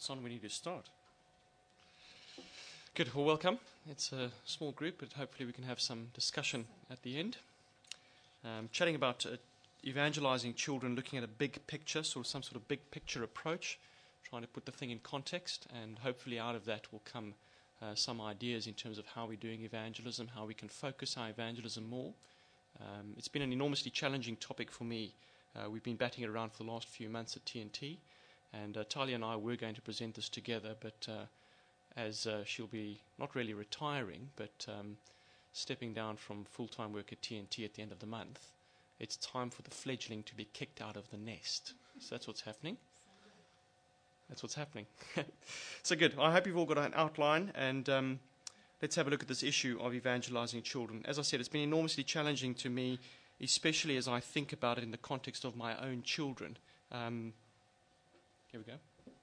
it's on, we need to start. Good, well, welcome. It's a small group, but hopefully we can have some discussion at the end. Chatting about evangelizing children, looking at a big picture, sort of some sort of big picture approach, trying to put the thing in context, and hopefully out of that will come some ideas in terms of how we're doing evangelism, how we can focus our evangelism more. It's been an enormously challenging topic for me. We've been batting it around for the last few months at TNT, and Talia and I were going to present this together, but as she'll be not really retiring, but stepping down from full-time work at TNT at the end of the month, it's time for the fledgling to be kicked out of the nest. So that's what's happening. That's what's happening. So good. I hope you've all got an outline, and let's have a look at this issue of evangelizing children. As I said, it's been enormously challenging to me, especially as I think about it in the context of my own children. Here we go.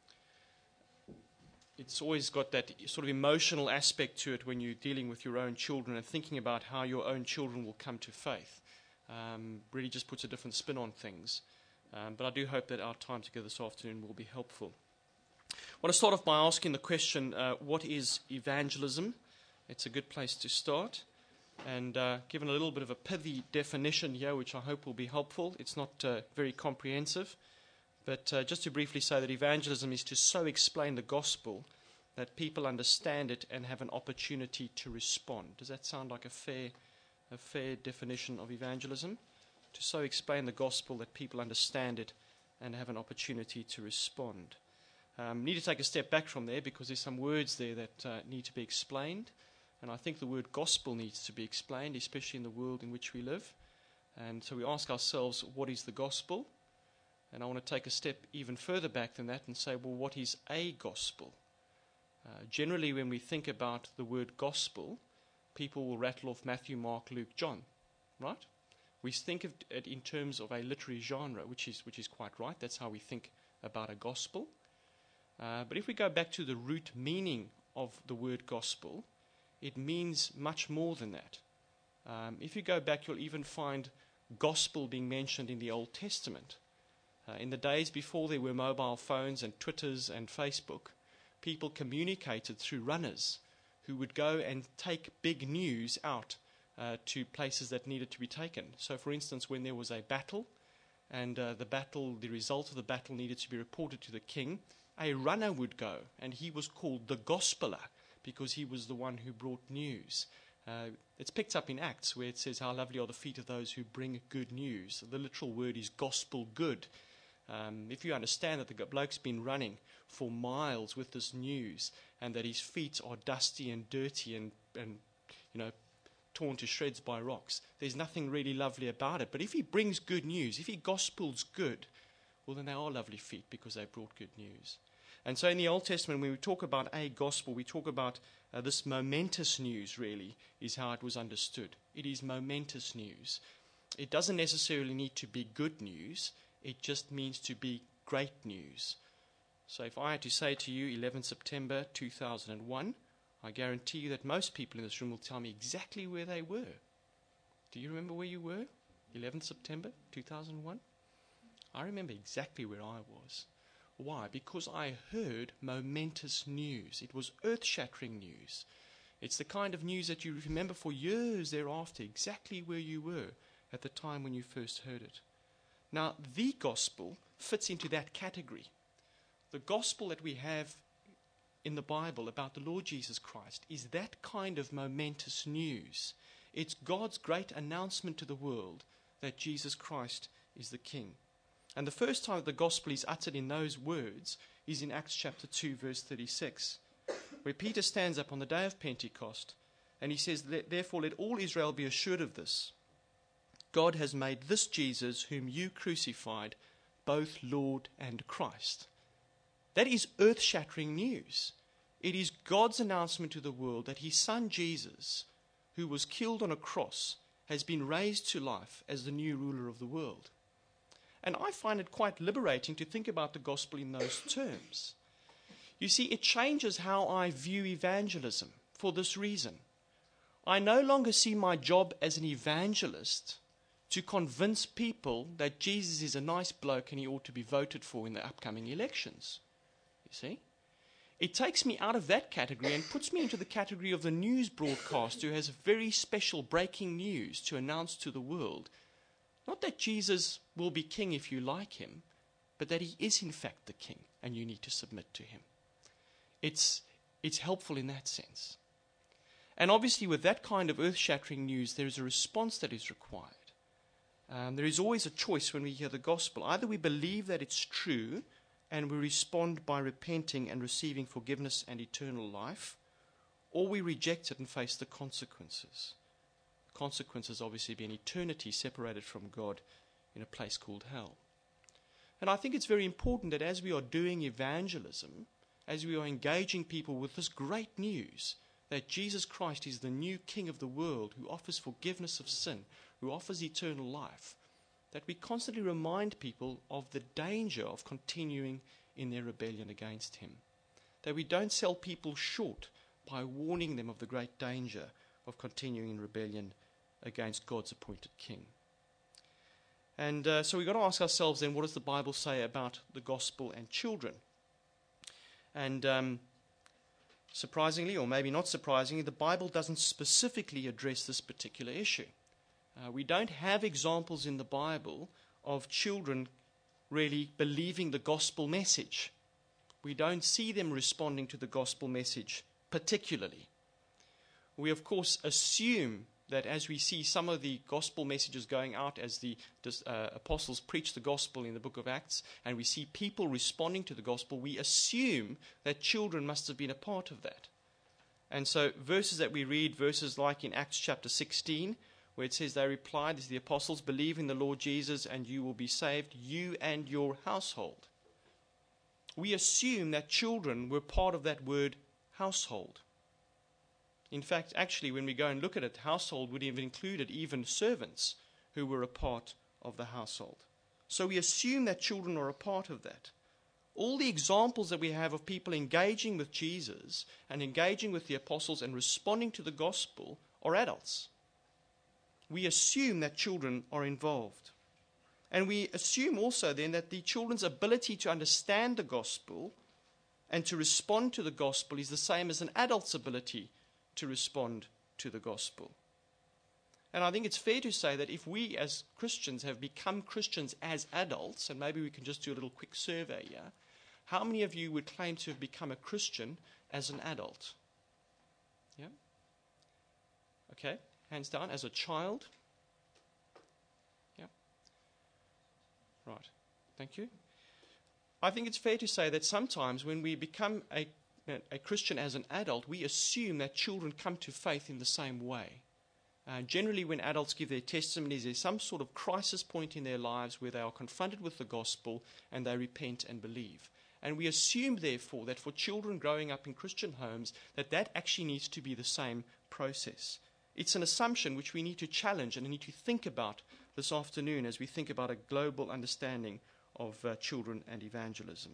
It's always got that sort of emotional aspect to it when you're dealing with your own children and thinking about how your own children will come to faith. Really just puts a different spin on things. But I do hope that our time together this afternoon will be helpful. I want to start off by asking the question, what is evangelism? It's a good place to start. And given a little bit of a pithy definition here, which I hope will be helpful. It's not very comprehensive. But just to briefly say that evangelism is to so explain the gospel that people understand it and have an opportunity to respond. Does that sound like a fair definition of evangelism? To so explain the gospel that people understand it and have an opportunity to respond. Need to take a step back from there because there's some words there that need to be explained. And I think the word gospel needs to be explained, especially in the world in which we live. And so we ask ourselves, what is the gospel? And I want to take a step even further back than that and say, well, what is a gospel? Generally, when we think about the word gospel, people will rattle off Matthew, Mark, Luke, John, right? We think of it in terms of a literary genre, which is quite right. That's how we think about a gospel. But if we go back to the root meaning of the word gospel, it means much more than that. If you go back, you'll even find gospel being mentioned in the Old Testament. In the days before there were mobile phones and Twitters and Facebook, people communicated through runners who would go and take big news out to places that needed to be taken. So, for instance, when there was a battle and the result of the battle needed to be reported to the king, a runner would go, and he was called the gospeler because he was the one who brought news. It's picked up in Acts where it says, how lovely are the feet of those who bring good news. The literal word is gospel good. If you understand that the bloke's been running for miles with this news and that his feet are dusty and dirty and torn to shreds by rocks, there's nothing really lovely about it. But if he brings good news, if he gospels good, well, then they are lovely feet because they brought good news. And so in the Old Testament, when we talk about a gospel, we talk about this momentous news, really, is how it was understood. It is momentous news. It doesn't necessarily need to be good news. It just means to be great news. So if I had to say to you 11 September 2001, I guarantee you that most people in this room will tell me exactly where they were. Do you remember where you were? 11 September 2001? I remember exactly where I was. Why? Because I heard momentous news. It was earth-shattering news. It's the kind of news that you remember for years thereafter, exactly where you were at the time when you first heard it. Now, the gospel fits into that category. The gospel that we have in the Bible about the Lord Jesus Christ is that kind of momentous news. It's God's great announcement to the world that Jesus Christ is the King. And the first time the gospel is uttered in those words is in Acts chapter 2, verse 36, where Peter stands up on the day of Pentecost and he says, therefore let all Israel be assured of this. God has made this Jesus, whom you crucified, both Lord and Christ. That is earth-shattering news. It is God's announcement to the world that his son Jesus, who was killed on a cross, has been raised to life as the new ruler of the world. And I find it quite liberating to think about the gospel in those terms. You see, it changes how I view evangelism for this reason. I no longer see my job as an evangelist to convince people that Jesus is a nice bloke and he ought to be voted for in the upcoming elections. You see? it takes me out of that category and puts me into the category of the news broadcaster who has very special breaking news to announce to the world. Not that Jesus will be king if you like him, but that he is in fact the king and you need to submit to him. It's helpful in that sense. And obviously with that kind of earth-shattering news, there is a response that is required. There is always a choice when we hear the gospel. Either we believe that it's true and we respond by repenting and receiving forgiveness and eternal life, or we reject it and face the consequences. The consequences obviously being eternity separated from God in a place called hell. And I think it's very important that as we are doing evangelism, as we are engaging people with this great news, that Jesus Christ is the new King of the world who offers forgiveness of sin, who offers eternal life, that we constantly remind people of the danger of continuing in their rebellion against him. That we don't sell people short by warning them of the great danger of continuing in rebellion against God's appointed king. And so we've got to ask ourselves then, what does the Bible say about the gospel and children? And surprisingly, or maybe not surprisingly, the Bible doesn't specifically address this particular issue. We don't have examples in the Bible of children really believing the gospel message. We don't see them responding to the gospel message particularly. We, of course, assume that as we see some of the gospel messages going out as the apostles preach the gospel in the book of Acts, and we see people responding to the gospel, we assume that children must have been a part of that. And so verses that we read, verses like in Acts chapter 16, where it says, they replied, as the apostles, believe in the Lord Jesus and you will be saved, you and your household. We assume that children were part of that word household. In fact, actually, when we go and look at it, household would have included even servants who were a part of the household. So we assume that children are a part of that. All the examples that we have of people engaging with Jesus and engaging with the apostles and responding to the gospel are adults. We assume that children are involved. And we assume also then that the children's ability to understand the gospel and to respond to the gospel is the same as an adult's ability to respond to the gospel. And I think it's fair to say that if we as Christians have become Christians as adults, and maybe we can just do a little quick survey here, how many of you would claim to have become a Christian as an adult? Yeah? Okay, hands down. As a child? Yeah? Right, thank you. I think it's fair to say that sometimes when we become a Christian as an adult, we assume that children come to faith in the same way. Generally, when adults give their testimonies, there's some sort of crisis point in their lives where they are confronted with the gospel and they repent and believe. And we assume, therefore, that for children growing up in Christian homes, that actually needs to be the same process. It's an assumption which we need to challenge and need to think about this afternoon as we think about a global understanding of children and evangelism.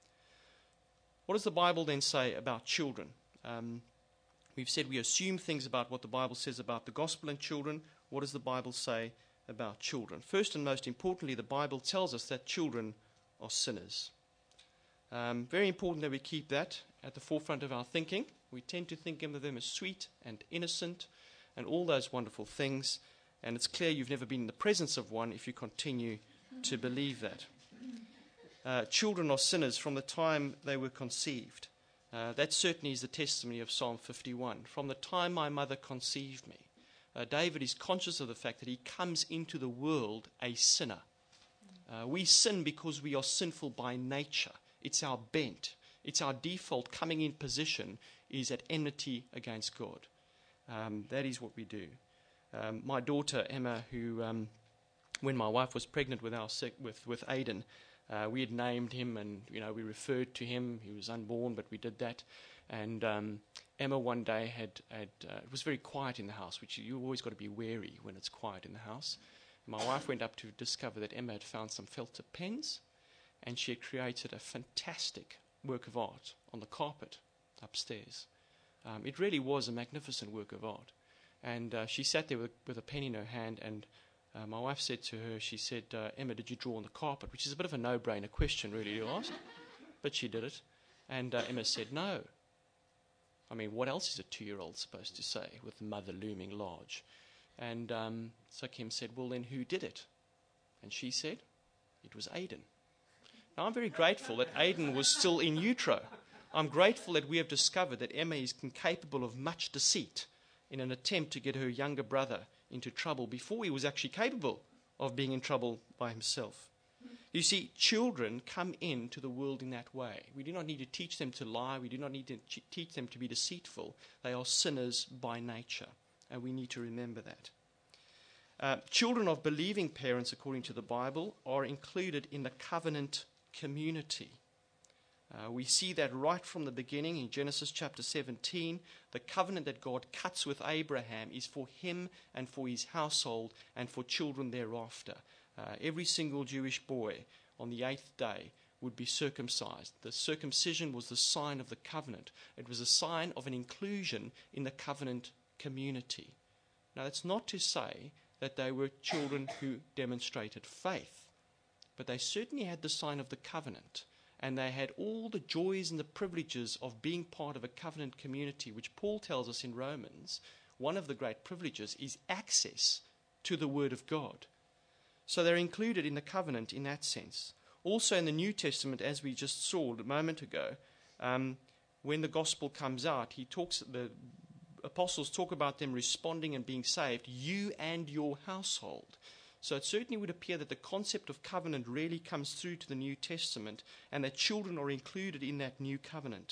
What does the Bible then say about children? We've said we assume things about what the Bible says about the gospel and children. What does the Bible say about children? First and most importantly, the Bible tells us that children are sinners. Very important that we keep that at the forefront of our thinking. We tend to think of them as sweet and innocent and all those wonderful things. And it's clear you've never been in the presence of one if you continue to believe that. Children are sinners from the time they were conceived. That certainly is the testimony of Psalm 51. From the time my mother conceived me, David is conscious of the fact that he comes into the world a sinner. We sin because we are sinful by nature. It's our bent. It's our default coming in position is at enmity against God. That is what we do. My daughter Emma, who, when my wife was pregnant with Aidan, we had named him and, we referred to him. He was unborn, but we did that. And Emma one day it was very quiet in the house, which you always got to be wary when it's quiet in the house. And my wife went up to discover that Emma had found some felt tip pens, and she had created a fantastic work of art on the carpet upstairs. It really was a magnificent work of art. And she sat there with a pen in her hand, and my wife said to her, she said, Emma, did you draw on the carpet? Which is a bit of a no-brainer question, really, to ask. But she did it. And Emma said, no. I mean, what else is a 2-year-old supposed to say with mother looming large? And so Kim said, well, then who did it? And she said, it was Aidan. Now, I'm very grateful that Aidan was still in utero. I'm grateful that we have discovered that Emma is incapable of much deceit in an attempt to get her younger brother into trouble before he was actually capable of being in trouble by himself. You see, children come into the world in that way. We do not need to teach them to lie. We do not need to teach them to be deceitful. They are sinners by nature, and we need to remember that. Children of believing parents, according to the Bible, are included in the covenant community. We see that right from the beginning in Genesis chapter 17. The covenant that God cuts with Abraham is for him and for his household and for children thereafter. Every single Jewish boy on the 8th day would be circumcised. The circumcision was the sign of the covenant. It was a sign of an inclusion in the covenant community. Now, that's not to say that they were children who demonstrated faith, but they certainly had the sign of the covenant, and they had all the joys and the privileges of being part of a covenant community, which Paul tells us in Romans, one of the great privileges is access to the Word of God. So they're included in the covenant in that sense. Also in the New Testament, as we just saw a moment ago, when the gospel comes out, the apostles talk about them responding and being saved, you and your household. So it certainly would appear that the concept of covenant really comes through to the New Testament, and that children are included in that new covenant.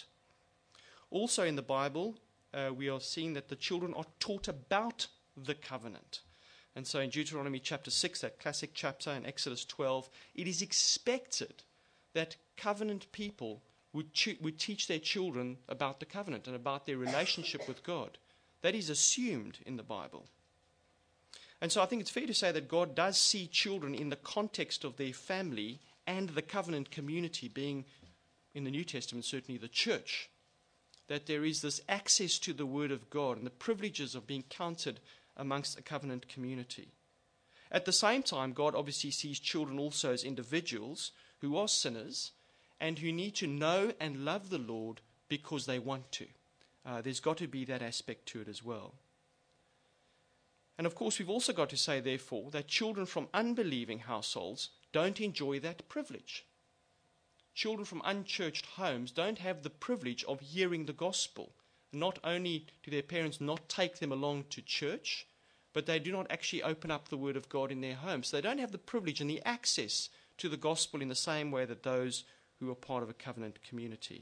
Also in the Bible, we are seeing that the children are taught about the covenant. And so in Deuteronomy chapter 6, that classic chapter, in Exodus 12, it is expected that covenant people would teach their children about the covenant and about their relationship with God. That is assumed in the Bible. And so I think it's fair to say that God does see children in the context of their family and the covenant community, being, in the New Testament, certainly the church. That there is this access to the Word of God and the privileges of being counted amongst a covenant community. At the same time, God obviously sees children also as individuals who are sinners and who need to know and love the Lord because they want to. There's got to be that aspect to it as well. And of course, we've also got to say, therefore, that children from unbelieving households don't enjoy that privilege. Children from unchurched homes don't have the privilege of hearing the gospel. Not only do their parents not take them along to church, but they do not actually open up the Word of God in their homes. They don't have the privilege and the access to the gospel in the same way that those who are part of a covenant community.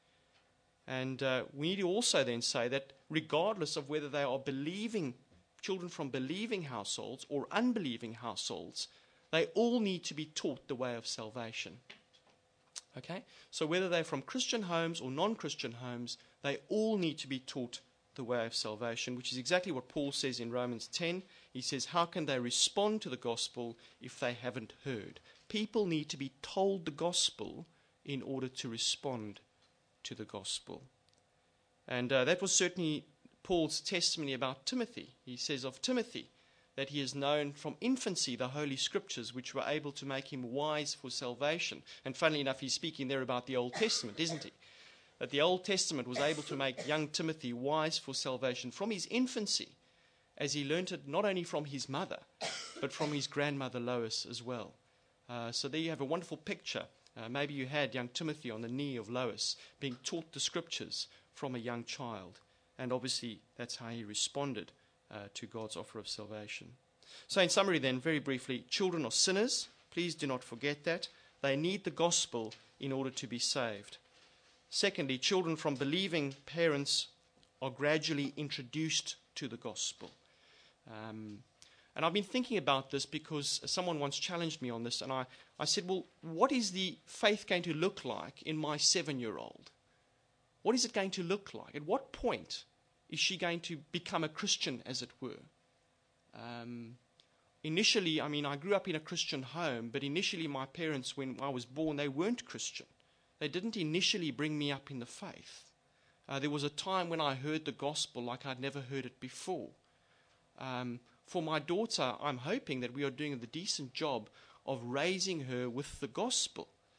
And we need to also then say that regardless of whether they are children from believing households or unbelieving households, they all need to be taught the way of salvation. Okay? So whether they're from Christian homes or non-Christian homes, they all need to be taught the way of salvation, which is exactly what Paul says in Romans 10. He says, how can they respond to the gospel if they haven't heard? People need to be told the gospel in order to respond to the gospel. And that was certainly Paul's testimony about Timothy. He says of Timothy that he has known from infancy the Holy Scriptures, which were able to make him wise for salvation. And funnily enough, he's speaking there about the Old Testament, isn't he? That the Old Testament was able to make young Timothy wise for salvation from his infancy, as he learnt it not only from his mother, but from his grandmother Lois as well. So there you have a wonderful picture. Maybe you had young Timothy on the knee of Lois, being taught the Scriptures from a young child. And obviously, that's how he responded to God's offer of salvation. So in summary then, very briefly, children are sinners. Please do not forget that. They need the gospel in order to be saved. Secondly, children from believing parents are gradually introduced to the gospel. And I've been thinking about this because someone once challenged me on this, and I said, well, what is the faith going to look like in my 7-year-old? What is it going to look like? At what point is she going to become a Christian, as it were? Initially, I grew up in a Christian home, but initially my parents, when I was born, they weren't Christian. They didn't initially bring me up in the faith. There was a time when I heard the gospel like I'd never heard it before. For my daughter, I'm hoping that we are doing a decent job of raising her with the gospel.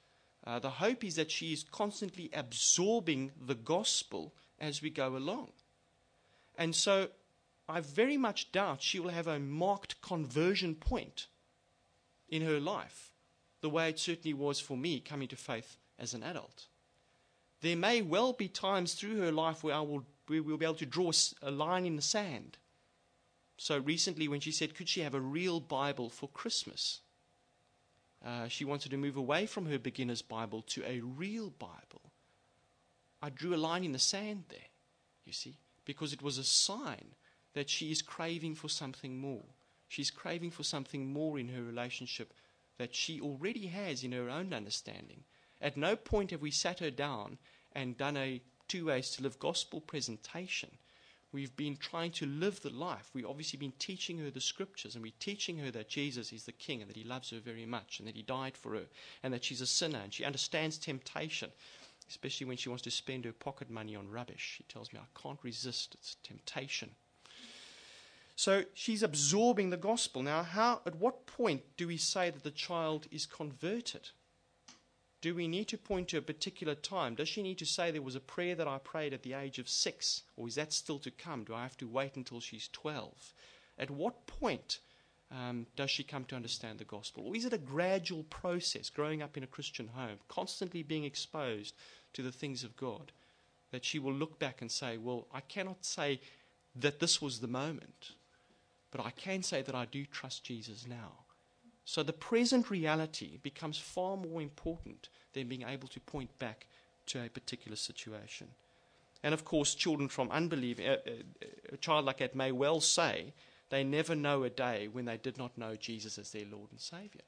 The hope is that she is constantly absorbing the gospel as we go along. And so I very much doubt she will have a marked conversion point in her life, the way it certainly was for me coming to faith as an adult. There may well be times through her life where we will be able to draw a line in the sand. So recently when she said, could she have a real Bible for Christmas? She wanted to move away from her beginner's Bible to a real Bible. I drew a line in the sand there, you see, because it was a sign that she is craving for something more. She's craving for something more in her relationship that she already has in her own understanding. At no point have we sat her down and done a 2 ways to live gospel presentation. We've been trying to live the life. We've obviously been teaching her the scriptures, and we're teaching her that Jesus is the King and that he loves her very much and that he died for her and that she's a sinner and she understands temptation, especially when she wants to spend her pocket money on rubbish. She tells me, I can't resist. It's temptation. So she's absorbing the gospel. Now, at what point do we say that the child is converted? Do we need to point to a particular time? Does she need to say there was a prayer that I prayed at the age of 6? Or is that still to come? Do I have to wait until she's 12? At what point does she come to understand the gospel? Or is it a gradual process, growing up in a Christian home, constantly being exposed to the things of God, that she will look back and say, well, I cannot say that this was the moment, but I can say that I do trust Jesus now. So the present reality becomes far more important than being able to point back to a particular situation. And of course, children from unbelieving, a child like that may well say they never know a day when they did not know Jesus as their Lord and Savior.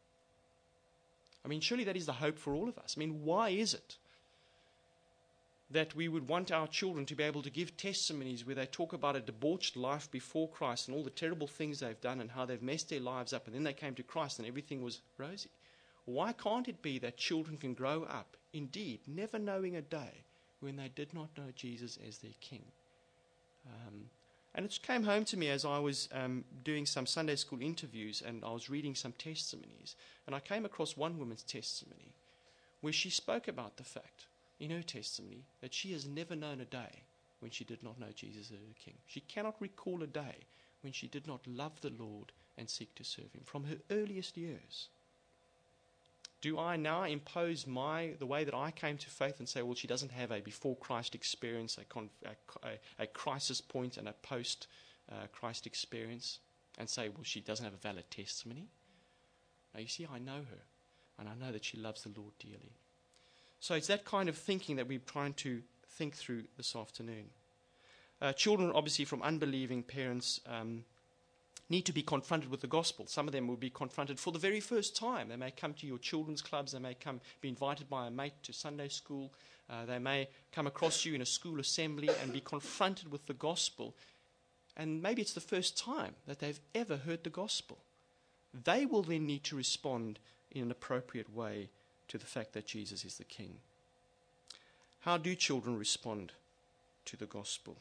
I mean, surely that is the hope for all of us. I mean, why is it that we would want our children to be able to give testimonies where they talk about a debauched life before Christ and all the terrible things they've done and how they've messed their lives up, and then they came to Christ and everything was rosy? Why can't it be that children can grow up, indeed, never knowing a day when they did not know Jesus as their King? And it came home to me as I was doing some Sunday school interviews, and I was reading some testimonies, and I came across one woman's testimony where she spoke about the fact in her testimony that she has never known a day when she did not know Jesus as her King. She cannot recall a day when she did not love the Lord and seek to serve him from her earliest years. Do I now impose the way that I came to faith and say, well, she doesn't have a before Christ experience, a crisis point and a post Christ experience, and say, well, she doesn't have a valid testimony? Now, you see, I know her, and I know that she loves the Lord dearly. So it's that kind of thinking that we're trying to think through this afternoon. Children, obviously, from unbelieving parents need to be confronted with the gospel. Some of them will be confronted for the very first time. They may come to your children's clubs. They may be invited by a mate to Sunday school. They may come across you in a school assembly and be confronted with the gospel. And maybe it's the first time that they've ever heard the gospel. They will then need to respond in an appropriate way to the fact that Jesus is the King. How do children respond to the gospel?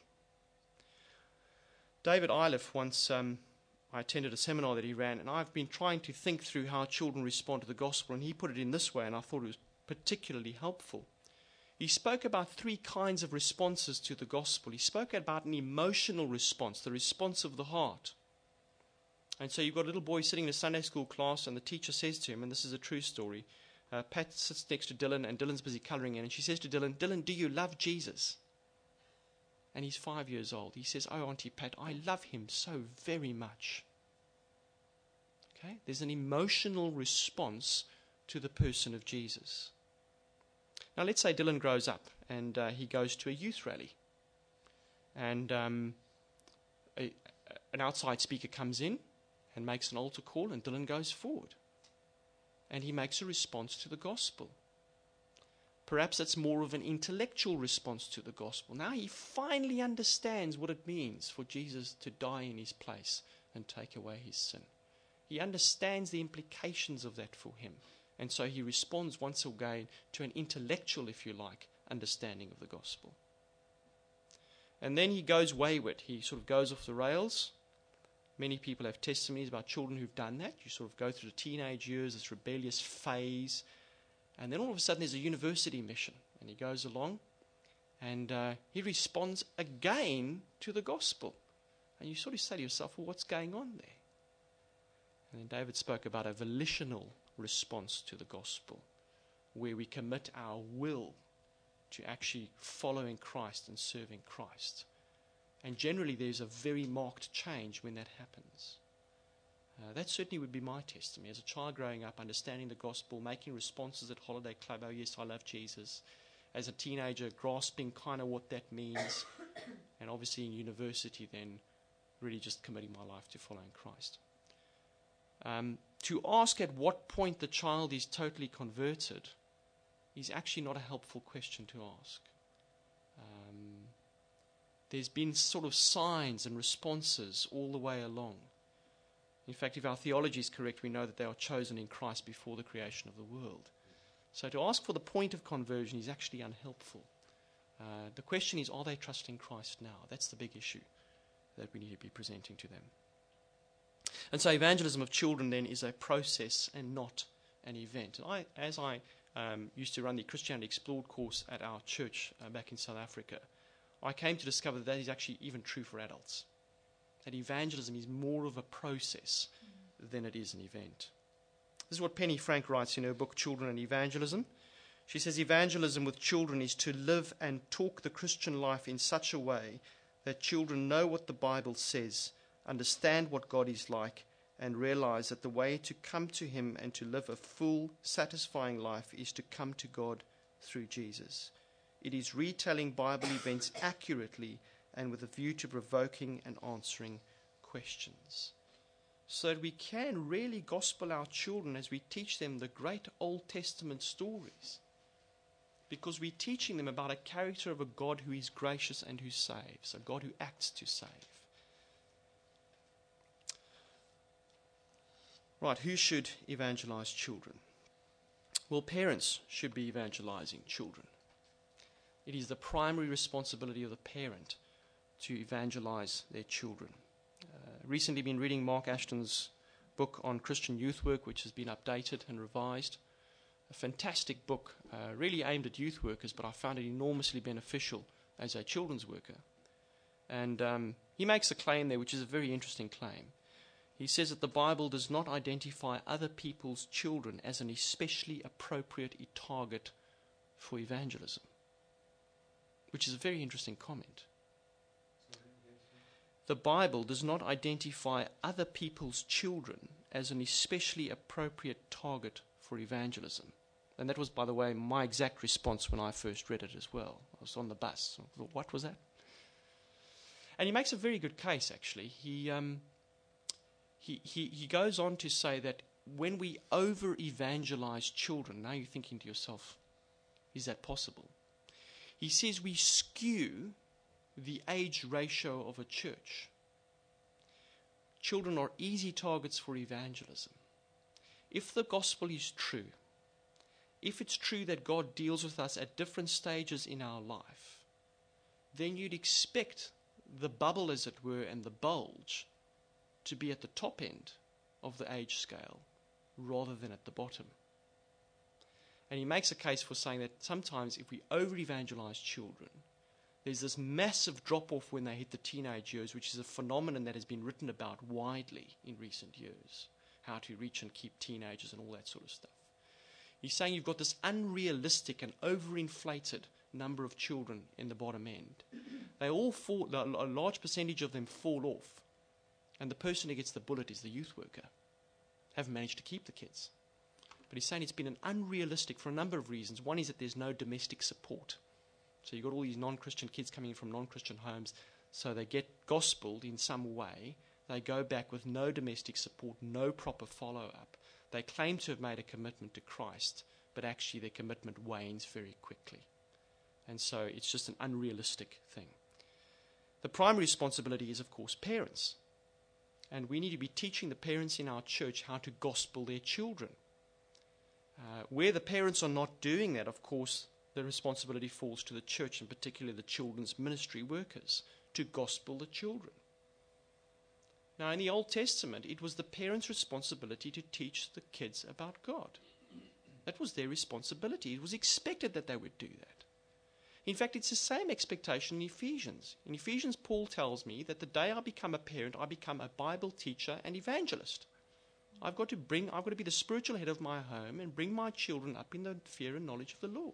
David Iliff once, I attended a seminar that he ran, and I've been trying to think through how children respond to the gospel, and he put it in this way, and I thought it was particularly helpful. He spoke about 3 kinds of responses to the gospel. He spoke about an emotional response, the response of the heart. And so you've got a little boy sitting in a Sunday school class, and the teacher says to him, and this is a true story, Pat sits next to Dylan, and Dylan's busy colouring in, and she says to Dylan, "Dylan, do you love Jesus?" And he's 5 years old. He says, "Oh, Auntie Pat, I love him so very much." Okay? There's an emotional response to the person of Jesus. Now, let's say Dylan grows up, and he goes to a youth rally. And an outside speaker comes in and makes an altar call, and Dylan goes forward. And he makes a response to the gospel. Perhaps it's more of an intellectual response to the gospel. Now he finally understands what it means for Jesus to die in his place and take away his sin. He understands the implications of that for him. And so he responds once again to an intellectual, if you like, understanding of the gospel. And then he goes wayward. He sort of goes off the rails. Many people have testimonies about children who've done that. You sort of go through the teenage years, this rebellious phase, And then all of a sudden there's a university mission, and he goes along, and he responds again to the gospel. And you sort of say to yourself, well, what's going on there? And then David spoke about a volitional response to the gospel, where we commit our will to actually following Christ and serving Christ. And generally there's a very marked change when that happens. That certainly would be my testimony. As a child growing up, understanding the gospel, making responses at holiday club, oh yes, I love Jesus. As a teenager, grasping kind of what that means. And obviously in university then, really just committing my life to following Christ. To ask at what point the child is totally converted is actually not a helpful question to ask. There's been sort of signs and responses all the way along. In fact, if our theology is correct, we know that they are chosen in Christ before the creation of the world. So to ask for the point of conversion is actually unhelpful. The question is, are they trusting Christ now? That's the big issue that we need to be presenting to them. And so evangelism of children then is a process and not an event. And as I used to run the Christianity Explored course at our church back in South Africa, I came to discover that is actually even true for adults. That evangelism is more of a process than it is an event. This is what Penny Frank writes in her book, Children and Evangelism. She says, evangelism with children is to live and talk the Christian life in such a way that children know what the Bible says, understand what God is like, and realize that the way to come to Him and to live a full, satisfying life is to come to God through Jesus. It is retelling Bible events accurately and with a view to provoking and answering questions. So that we can really gospel our children as we teach them the great Old Testament stories. Because we're teaching them about a character of a God who is gracious and who saves, a God who acts to save. Right, who should evangelize children? Well, parents should be evangelizing children. It is the primary responsibility of the parent to evangelize their children. Recently been reading Mark Ashton's book on Christian youth work, which has been updated and revised. A fantastic book, really aimed at youth workers, but I found it enormously beneficial as a children's worker. And he makes a claim there, which is a very interesting claim. He says that the Bible does not identify other people's children as an especially appropriate target for evangelism, which is a very interesting comment. The Bible does not identify other people's children as an especially appropriate target for evangelism. And that was, by the way, my exact response when I first read it as well. I was on the bus. I thought, what was that? And he makes a very good case, actually. He goes on to say that when we over-evangelize children, now you're thinking to yourself, is that possible? He says we skew the age ratio of a church. Children are easy targets for evangelism. If the gospel is true, if it's true that God deals with us at different stages in our life, then you'd expect the bubble, as it were, and the bulge to be at the top end of the age scale rather than at the bottom. And he makes a case for saying that sometimes if we over-evangelize children, there's this massive drop-off when they hit the teenage years, which is a phenomenon that has been written about widely in recent years, how to reach and keep teenagers and all that sort of stuff. He's saying you've got this unrealistic and overinflated number of children in the bottom end. They all fall, a large percentage of them fall off, and the person who gets the bullet is the youth worker. Haven't managed to keep the kids. But he's saying it's been an unrealistic for a number of reasons. One is that there's no domestic support. So you've got all these non-Christian kids coming in from non-Christian homes, so they get gospeled in some way. They go back with no domestic support, no proper follow-up. They claim to have made a commitment to Christ, but actually their commitment wanes very quickly. And so it's just an unrealistic thing. The primary responsibility is, of course, parents. And we need to be teaching the parents in our church how to gospel their children. Where the parents are not doing that, of course, the responsibility falls to the church, and particularly the children's ministry workers, to gospel the children. Now, in the Old Testament, it was the parents' responsibility to teach the kids about God. That was their responsibility. It was expected that they would do that. In fact, it's the same expectation in Ephesians. In Ephesians, Paul tells me that the day I become a parent, I become a Bible teacher and evangelist. I've got to be the spiritual head of my home and bring my children up in the fear and knowledge of the Lord.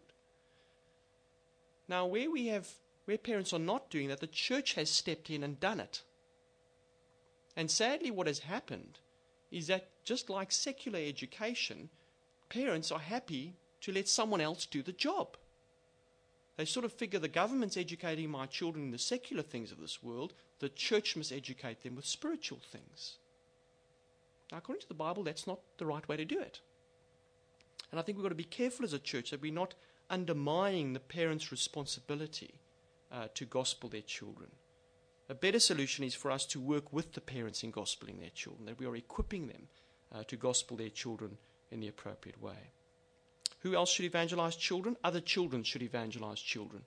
Now, where parents are not doing that, the church has stepped in and done it. And sadly, what has happened is that just like secular education, parents are happy to let someone else do the job. They sort of figure the government's educating my children in the secular things of this world, the church must educate them with spiritual things. Now, according to the Bible, that's not the right way to do it. And I think we've got to be careful as a church that we're not undermining the parents' responsibility to gospel their children. A better solution is for us to work with the parents in gospeling their children, that we are equipping them to gospel their children in the appropriate way. Who else should evangelize children? Other children should evangelize children.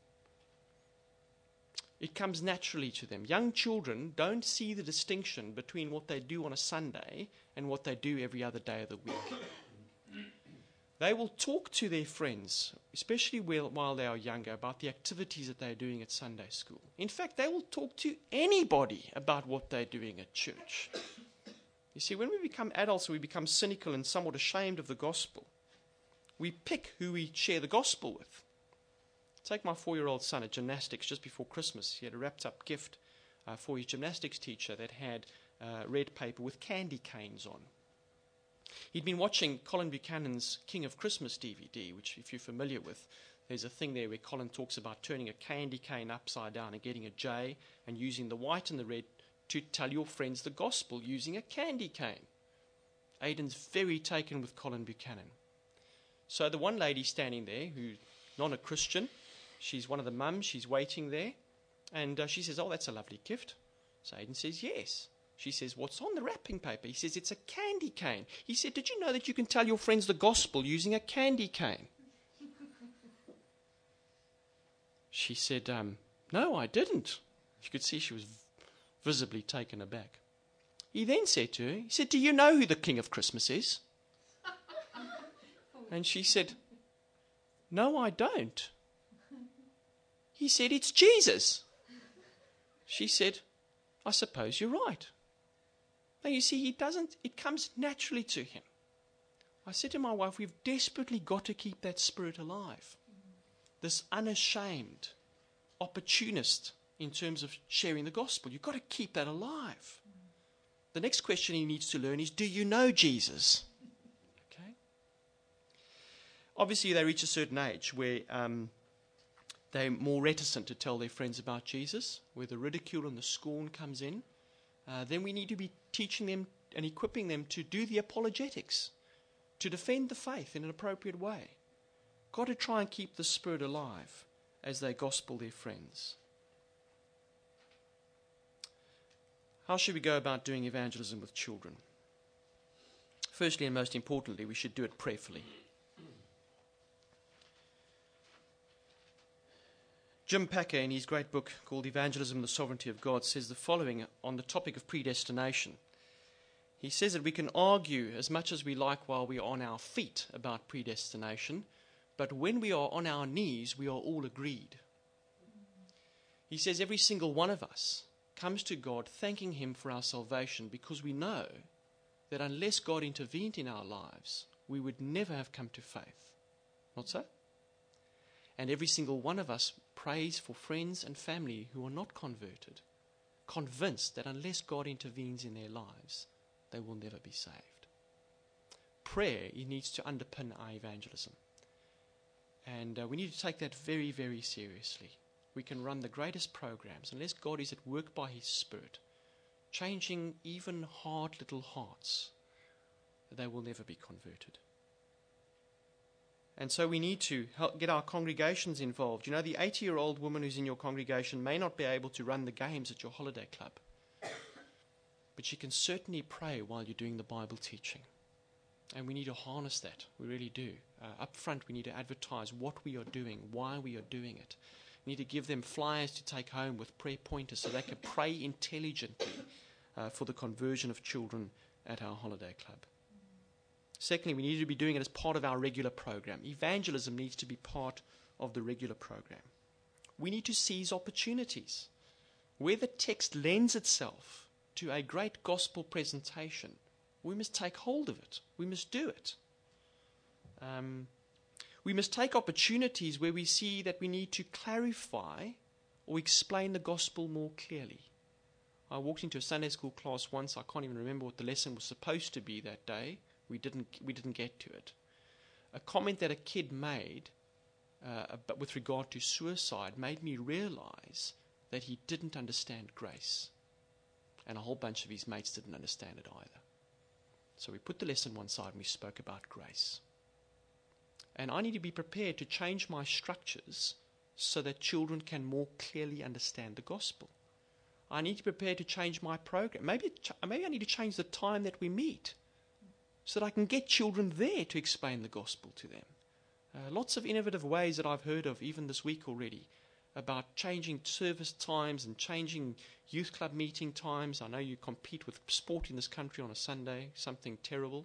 It comes naturally to them. Young children don't see the distinction between what they do on a Sunday and what they do every other day of the week. They will talk to their friends, especially while they are younger, about the activities that they're doing at Sunday school. In fact, they will talk to anybody about what they're doing at church. You see, when we become adults, we become cynical and somewhat ashamed of the gospel. We pick who we share the gospel with. Take my 4-year-old son at gymnastics just before Christmas. He had a wrapped-up gift for his gymnastics teacher that had red paper with candy canes on. He'd been watching Colin Buchanan's King of Christmas DVD, which, if you're familiar with, there's a thing there where Colin talks about turning a candy cane upside down and getting a J and using the white and the red to tell your friends the gospel using a candy cane. Aiden's very taken with Colin Buchanan. So the one lady standing there, who's not a Christian, she's one of the mums, she's waiting there, and she says, "Oh, that's a lovely gift." So Aiden says, "Yes." She says, "What's on the wrapping paper?" He says, "It's a candy cane." He said, "Did you know that you can tell your friends the gospel using a candy cane?" She said, "No, I didn't." You could see she was visibly taken aback. He then said to her, he said, "Do you know who the King of Christmas is?" And she said, "No, I don't." He said, "It's Jesus." She said, "I suppose you're right." Now you see, it comes naturally to him. I said to my wife, we've desperately got to keep that spirit alive. This unashamed opportunist in terms of sharing the gospel. You've got to keep that alive. The next question he needs to learn is, do you know Jesus? Okay. Obviously, they reach a certain age where they're more reticent to tell their friends about Jesus, where the ridicule and the scorn comes in. Then we need to be teaching them and equipping them to do the apologetics, to defend the faith in an appropriate way. Got to try and keep the spirit alive as they gospel their friends. How should we go about doing evangelism with children? Firstly, and most importantly, we should do it prayerfully. Jim Packer, in his great book called Evangelism, the Sovereignty of God, says the following on the topic of predestination. He says that we can argue as much as we like while we are on our feet about predestination, but when we are on our knees, we are all agreed. He says every single one of us comes to God thanking Him for our salvation because we know that unless God intervened in our lives, we would never have come to faith. Not so? And every single one of us prays for friends and family who are not converted, convinced that unless God intervenes in their lives, they will never be saved. Prayer, it needs to underpin our evangelism. And we need to take that very, very seriously. We can run the greatest programs unless God is at work by His Spirit, changing even hard little hearts, they will never be converted. And so we need to help get our congregations involved. You know, the 80-year-old woman who's in your congregation may not be able to run the games at your holiday club, but she can certainly pray while you're doing the Bible teaching. And we need to harness that. We really do. Up front, we need to advertise what we are doing, why we are doing it. We need to give them flyers to take home with prayer pointers so they can pray intelligently for the conversion of children at our holiday club. Secondly, we need to be doing it as part of our regular program. Evangelism needs to be part of the regular program. We need to seize opportunities. Where the text lends itself to a great gospel presentation, we must take hold of it. We must do it. We must take opportunities where we see that we need to clarify or explain the gospel more clearly. I walked into a Sunday school class once. I can't even remember what the lesson was supposed to be that day. We didn't get to it. A comment that a kid made but with regard to suicide made me realize that he didn't understand grace. And a whole bunch of his mates didn't understand it either. So we put the lesson one side and we spoke about grace. And I need to be prepared to change my structures so that children can more clearly understand the gospel. I need to be prepared to change my program. Maybe I need to change the time that we meet so that I can get children there to explain the gospel to them. Lots of innovative ways that I've heard of even this week already about changing service times and changing youth club meeting times. I know you compete with sport in this country on a Sunday, something terrible.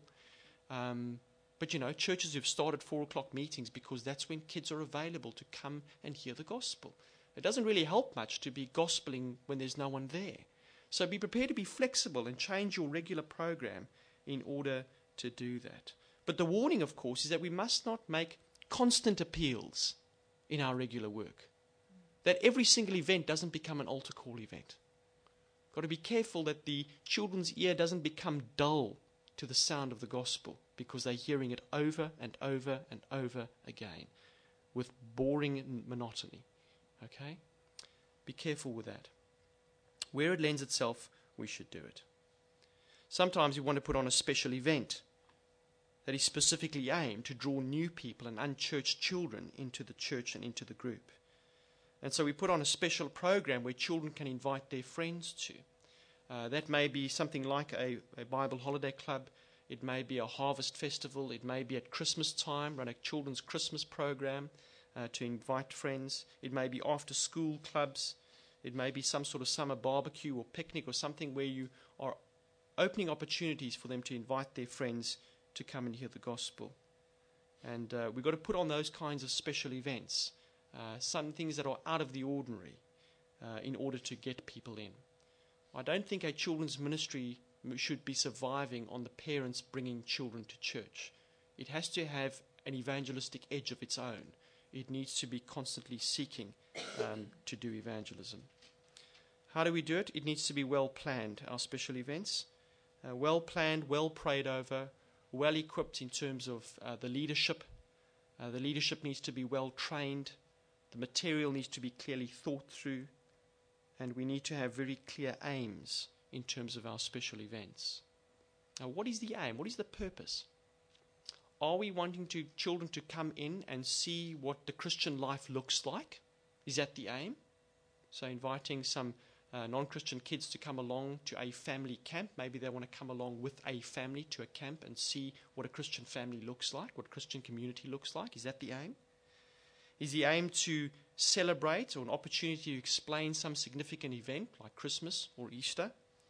But churches have started 4 o'clock meetings because that's when kids are available to come and hear the gospel. It doesn't really help much to be gospeling when there's no one there. So be prepared to be flexible and change your regular program in order to do that. But the warning, of course, is that we must not make constant appeals in our regular work. That every single event doesn't become an altar call event. Got to be careful that the children's ear doesn't become dull to the sound of the gospel because they're hearing it over and over and over again with boring monotony. Okay? Be careful with that. Where it lends itself, we should do it. Sometimes we want to put on a special event that is specifically aimed to draw new people and unchurched children into the church and into the group. And so we put on a special program where children can invite their friends to. That may be something like a Bible holiday club. It may be a harvest festival. It may be at Christmas time, run a children's Christmas program to invite friends. It may be after school clubs. It may be some sort of summer barbecue or picnic or something where you are opening opportunities for them to invite their friends to come and hear the gospel. And we've got to put on those kinds of special events, some things that are out of the ordinary in order to get people in. I don't think a children's ministry should be surviving on the parents bringing children to church. It has to have an evangelistic edge of its own. It needs to be constantly seeking to do evangelism. How do we do it? It needs to be well planned, our special events. Well planned, well prayed over, well equipped in terms of the leadership. The leadership needs to be well trained. The material needs to be clearly thought through. And we need to have very clear aims in terms of our special events. Now, what is the aim? What is the purpose? Are we wanting children to come in and see what the Christian life looks like? Is that the aim? So inviting some non-Christian kids to come along to a family camp. Maybe they want to come along with a family to a camp and see what a Christian family looks like, what Christian community looks like. Is that the aim? Is the aim to celebrate or an opportunity to explain some significant event like Christmas or Easter?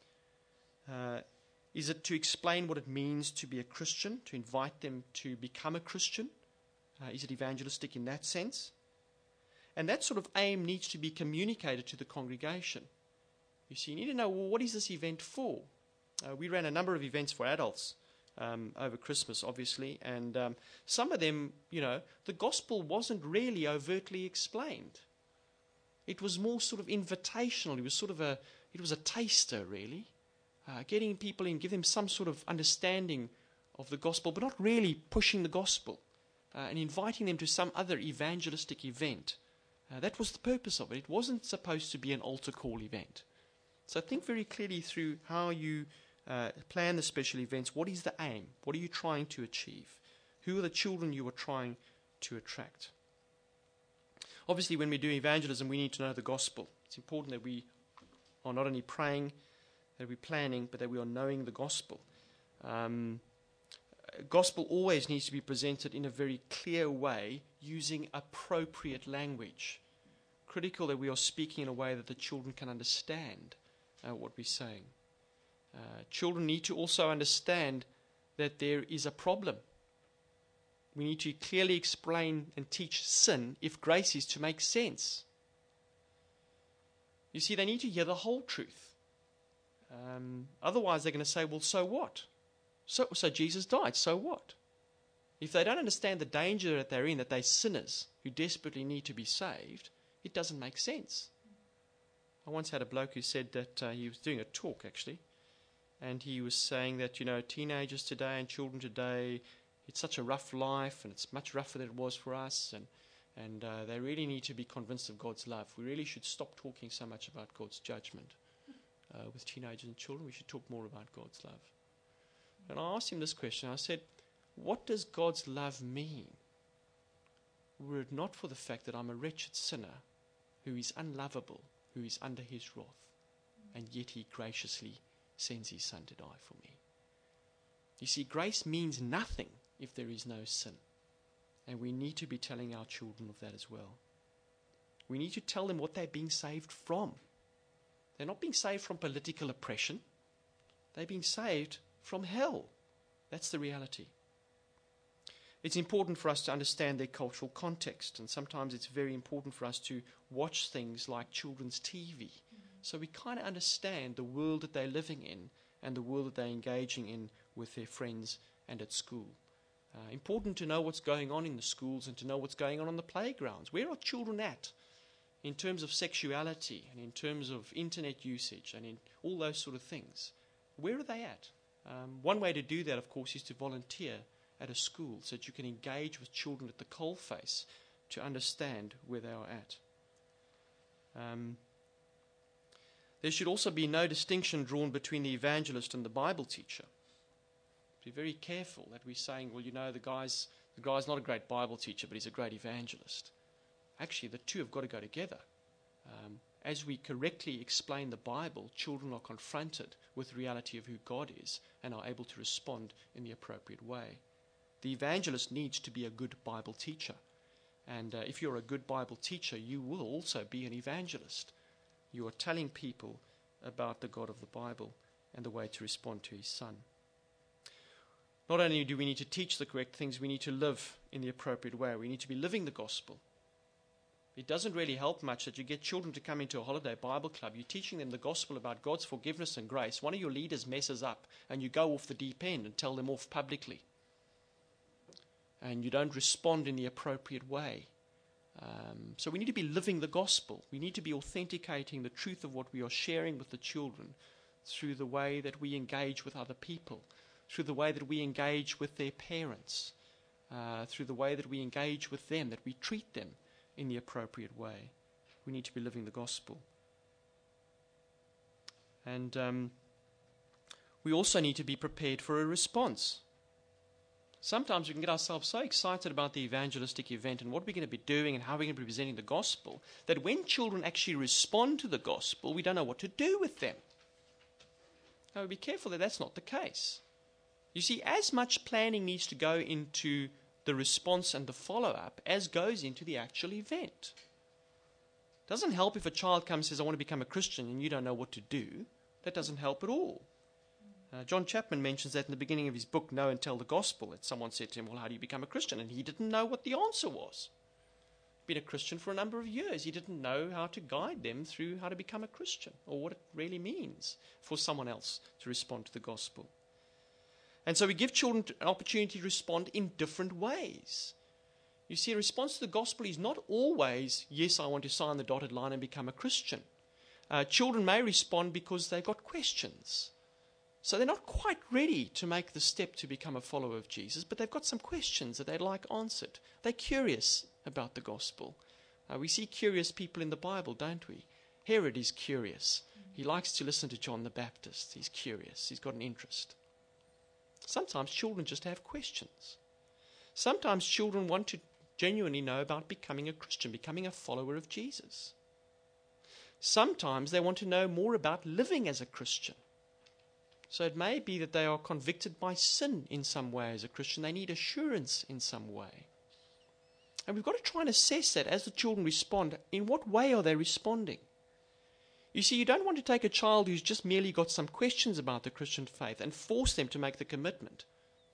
Is it to explain what it means to be a Christian, to invite them to become a Christian? Is it evangelistic in that sense? And that sort of aim needs to be communicated to the congregation. You see, you need to know, well, what is this event for? We ran a number of events for adults over Christmas, obviously, and some of them, the gospel wasn't really overtly explained. It was more sort of invitational. It was a taster, really. Getting people in, give them some sort of understanding of the gospel, but not really pushing the gospel, and inviting them to some other evangelistic event. That was the purpose of it. It wasn't supposed to be an altar call event. So think very clearly through how you plan the special events. What is the aim? What are you trying to achieve? Who are the children you are trying to attract? Obviously, when we do evangelism, we need to know the gospel. It's important that we are not only praying, that we're planning, but that we are knowing the gospel. Gospel always needs to be presented in a very clear way using appropriate language. Critical that we are speaking in a way that the children can understand what we're saying. Children need to also understand that there is a problem. We need to clearly explain and teach sin if grace is to make sense. You see, they need to hear the whole truth. Otherwise, they're going to say, well, so what? So Jesus died, so what? If they don't understand the danger that they're in, that they're sinners who desperately need to be saved, it doesn't make sense. I once had a bloke who said that he was doing a talk, actually, and he was saying that, teenagers today and children today, it's such a rough life, and it's much rougher than it was for us, and they really need to be convinced of God's love. We really should stop talking so much about God's judgment with teenagers and children. We should talk more about God's love. And I asked him this question. I said, what does God's love mean? Were it not for the fact that I'm a wretched sinner who is unlovable, who is under his wrath, and yet he graciously sends his son to die for me. You see, grace means nothing if there is no sin. And we need to be telling our children of that as well. We need to tell them what they're being saved from. They're not being saved from political oppression. They're being saved from hell. That's the reality. It's important for us to understand their cultural context, and sometimes it's very important for us to watch things like children's TV, so we kind of understand the world that they're living in and the world that they're engaging in with their friends and at school. Important to know what's going on in the schools and to know what's going on the playgrounds. Where are children at in terms of sexuality and in terms of internet usage and in all those sort of things? Where are they at? One way to do that, of course, is to volunteer at a school so that you can engage with children at the coalface to understand where they are at. There should also be no distinction drawn between the evangelist and the Bible teacher. Be very careful that we're saying, well, the guy's not a great Bible teacher, but he's a great evangelist. Actually, the two have got to go together. As we correctly explain the Bible, children are confronted with the reality of who God is and are able to respond in the appropriate way. The evangelist needs to be a good Bible teacher. And if you're a good Bible teacher, you will also be an evangelist. You are telling people about the God of the Bible and the way to respond to his Son. Not only do we need to teach the correct things, we need to live in the appropriate way. We need to be living the gospel. It doesn't really help much that you get children to come into a holiday Bible club. You're teaching them the gospel about God's forgiveness and grace. One of your leaders messes up and you go off the deep end and tell them off publicly. And you don't respond in the appropriate way. So we need to be living the gospel. We need to be authenticating the truth of what we are sharing with the children through the way that we engage with other people, through the way that we engage with their parents, through the way that we engage with them, that we treat them in the appropriate way. We need to be living the gospel. And we also need to be prepared for a response. Sometimes we can get ourselves so excited about the evangelistic event and what we're going to be doing and how we're going to be presenting the gospel that when children actually respond to the gospel, we don't know what to do with them. Now, be careful that that's not the case. You see, as much planning needs to go into the response and the follow-up as goes into the actual event. It doesn't help if a child comes and says, I want to become a Christian, and you don't know what to do. That doesn't help at all. John Chapman mentions that in the beginning of his book, Know and Tell the Gospel, that someone said to him, well, how do you become a Christian? And he didn't know what the answer was. He'd been a Christian for a number of years. He didn't know how to guide them through how to become a Christian or what it really means for someone else to respond to the gospel. And so we give children an opportunity to respond in different ways. You see, a response to the gospel is not always, yes, I want to sign the dotted line and become a Christian. Children may respond because they've got questions. So they're not quite ready to make the step to become a follower of Jesus, but they've got some questions that they'd like answered. They're curious about the gospel. We see curious people in the Bible, don't we? Herod is curious. He likes to listen to John the Baptist. He's curious. He's got an interest. Sometimes children just have questions. Sometimes children want to genuinely know about becoming a Christian, becoming a follower of Jesus. Sometimes they want to know more about living as a Christian. So it may be that they are convicted by sin in some way as a Christian. They need assurance in some way. And we've got to try and assess that as the children respond. In what way are they responding? You see, you don't want to take a child who's just merely got some questions about the Christian faith and force them to make the commitment.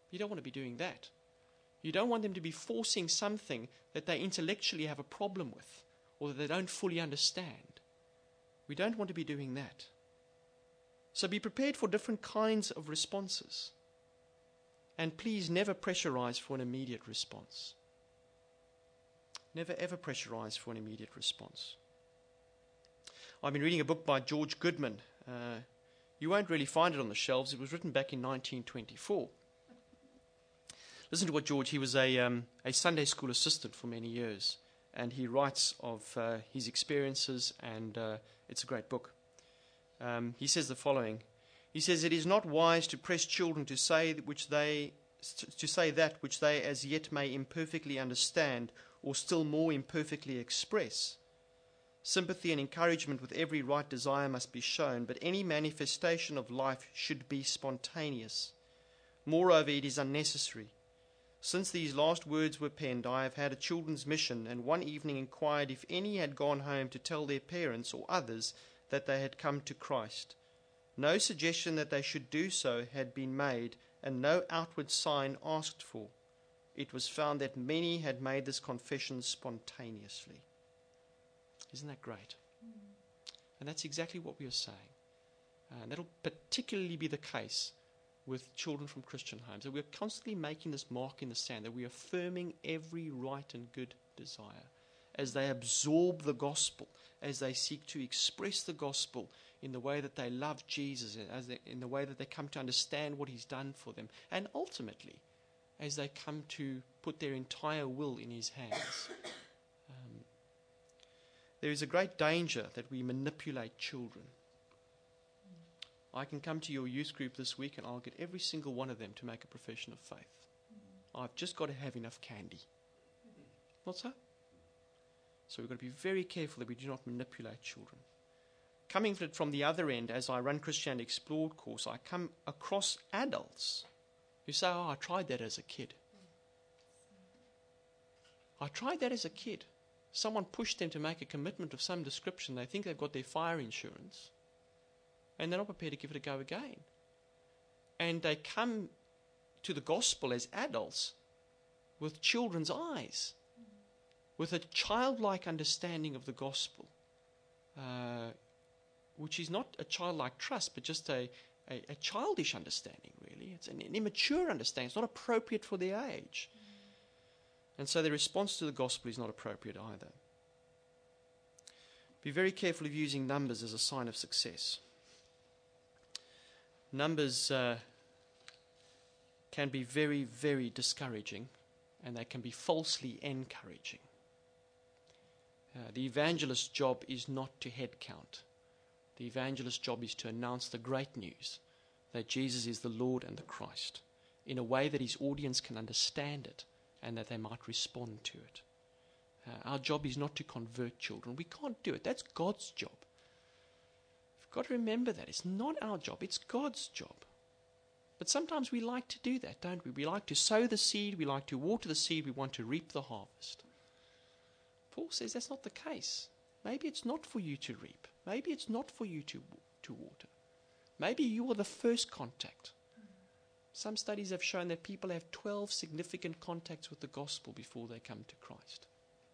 You don't want to be doing that. You don't want them to be forcing something that they intellectually have a problem with or that they don't fully understand. We don't want to be doing that. So be prepared for different kinds of responses. And please never pressurize for an immediate response. Never ever pressurize for an immediate response. I've been reading a book by George Goodman. You won't really find it on the shelves. It was written back in 1924. Listen to what George, he was a Sunday school assistant for many years. And he writes of his experiences, and it's a great book. He says the following. He says, "It is not wise to press children to say that which they as yet may imperfectly understand, or still more imperfectly express. Sympathy and encouragement with every right desire must be shown, but any manifestation of life should be spontaneous. Moreover, it is unnecessary. Since these last words were penned, I have had a children's mission, and one evening inquired if any had gone home to tell their parents or others that they had come to Christ. No suggestion that they should do so had been made, and no outward sign asked for. It was found that many had made this confession spontaneously." Isn't that great? And that's exactly what we are saying. And that'll particularly be the case with children from Christian homes. That we're constantly making this mark in the sand, that we're affirming every right and good desire as they absorb the gospel, as they seek to express the gospel in the way that they love Jesus, in the way that they come to understand what he's done for them, and ultimately as they come to put their entire will in his hands. There is a great danger that we manipulate children. I can come to your youth group this week and I'll get every single one of them to make a profession of faith. I've just got to have enough candy. Not so? So we've got to be very careful that we do not manipulate children. Coming from the other end, as I run Christianity Explored course, I come across adults who say, "Oh, I tried that as a kid. I tried that as a kid." Someone pushed them to make a commitment of some description. They think they've got their fire insurance, and they're not prepared to give it a go again. And they come to the gospel as adults with children's eyes, with a childlike understanding of the gospel, which is not a childlike trust, but just a childish understanding, really. It's an immature understanding. It's not appropriate for their age. And so the response to the gospel is not appropriate either. Be very careful of using numbers as a sign of success. Numbers can be very, very discouraging, and they can be falsely encouraging. The evangelist's job is not to head count. The evangelist's job is to announce the great news that Jesus is the Lord and the Christ in a way that his audience can understand it and that they might respond to it. Our job is not to convert children. We can't do it. That's God's job. We've got to remember that. It's not our job. It's God's job. But sometimes we like to do that, don't we? We like to sow the seed. We like to water the seed. We want to reap the harvest. Paul says that's not the case. Maybe it's not for you to reap. Maybe it's not for you to water. Maybe you are the first contact. Some studies have shown that people have 12 significant contacts with the gospel before they come to Christ.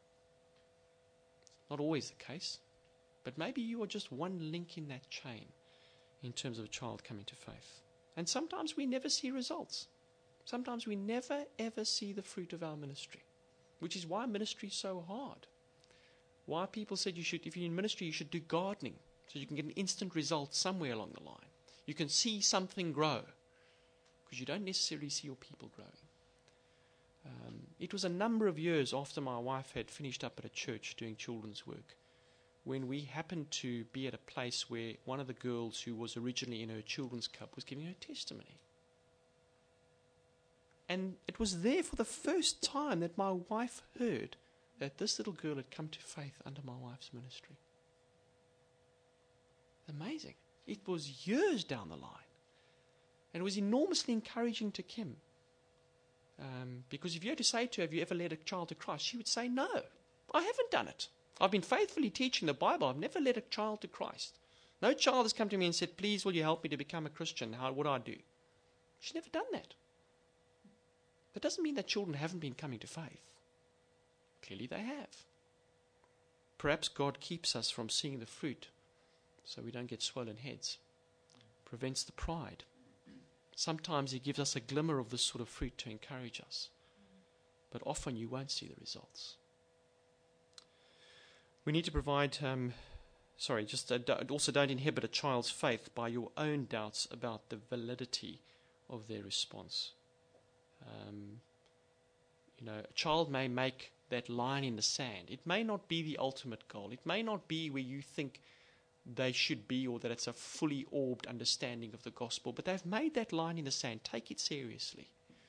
Not always the case, but maybe you are just one link in that chain in terms of a child coming to faith. And sometimes we never see results. Sometimes we never ever see the fruit of our ministry, which is why ministry is so hard. Why people said if you're in ministry, you should do gardening so you can get an instant result somewhere along the line. You can see something grow, because you don't necessarily see your people growing. It was a number of years after my wife had finished up at a church doing children's work when we happened to be at a place where one of the girls who was originally in her children's club was giving her testimony. And it was there for the first time that my wife heard that this little girl had come to faith under my wife's ministry. Amazing. It was years down the line. And it was enormously encouraging to Kim. Because if you had to say to her, have you ever led a child to Christ? She would say, no, I haven't done it. I've been faithfully teaching the Bible. I've never led a child to Christ. No child has come to me and said, please, will you help me to become a Christian? What do I do? She's never done that. That doesn't mean that children haven't been coming to faith. Clearly they have. Perhaps God keeps us from seeing the fruit so we don't get swollen heads. Prevents the pride. Sometimes He gives us a glimmer of this sort of fruit to encourage us. But often you won't see the results. We need to provide, also don't inhibit a child's faith by your own doubts about the validity of their response. A child may make that line in the sand. It may not be the ultimate goal. It may not be where you think they should be, or that it's a fully orbed understanding of the gospel, but they've made that line in the sand. Take it seriously.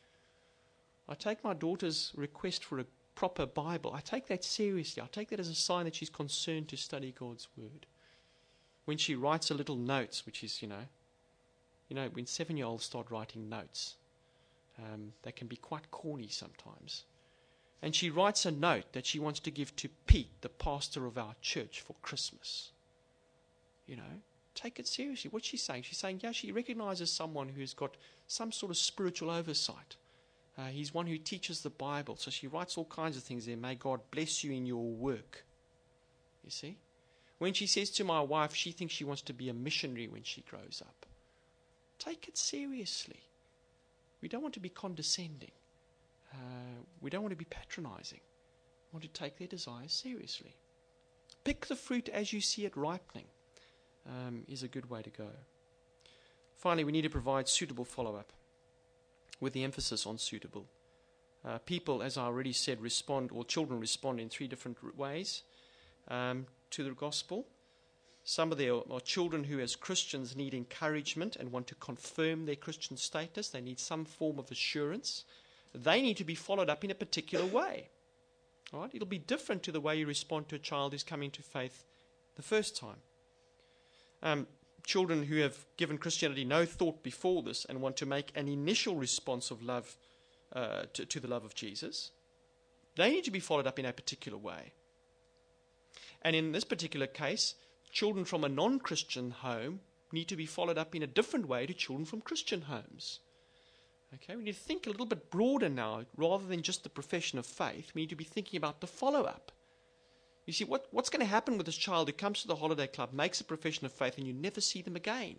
I take my daughter's request for a proper Bible. I take that seriously. I take that as a sign that she's concerned to study God's Word. When she writes a little notes, which is, when 7-year-olds start writing notes, they can be quite corny sometimes. And she writes a note that she wants to give to Pete, the pastor of our church, for Christmas. Take it seriously. What's she saying? She's saying, she recognizes someone who's got some sort of spiritual oversight. He's one who teaches the Bible. So she writes all kinds of things there. May God bless you in your work. You see? When she says to my wife, she thinks she wants to be a missionary when she grows up. Take it seriously. We don't want to be condescending. We don't want to be patronizing. We want to take their desires seriously. Pick the fruit as you see it ripening is a good way to go. Finally, we need to provide suitable follow-up, with the emphasis on suitable. People, as I already said, children respond in 3 different ways to the gospel. Some of them are children who, as Christians, need encouragement and want to confirm their Christian status. They need some form of assurance. They need to be followed up in a particular way. All right? It'll be different to the way you respond to a child who's coming to faith the first time. Children who have given Christianity no thought before this and want to make an initial response of love to the love of Jesus, they need to be followed up in a particular way. And in this particular case, children from a non-Christian home need to be followed up in a different way to children from Christian homes. Okay, we need to think a little bit broader now, rather than just the profession of faith. We need to be thinking about the follow-up. You see, what's going to happen with this child who comes to the holiday club, makes a profession of faith, and you never see them again?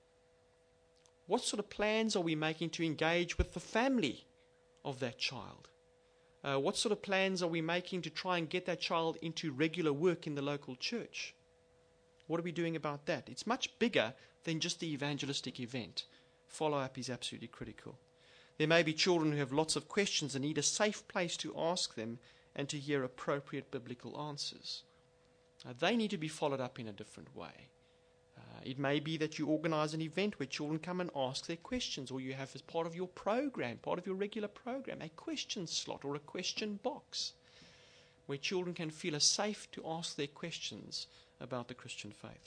What sort of plans are we making to engage with the family of that child? What sort of plans are we making to try and get that child into regular work in the local church? What are we doing about that? It's much bigger than just the evangelistic event. Follow-up is absolutely critical. There may be children who have lots of questions and need a safe place to ask them and to hear appropriate biblical answers. They need to be followed up in a different way. It may be that you organize an event where children come and ask their questions, or you have as part of your program, part of your regular program, a question slot or a question box where children can feel safe to ask their questions about the Christian faith.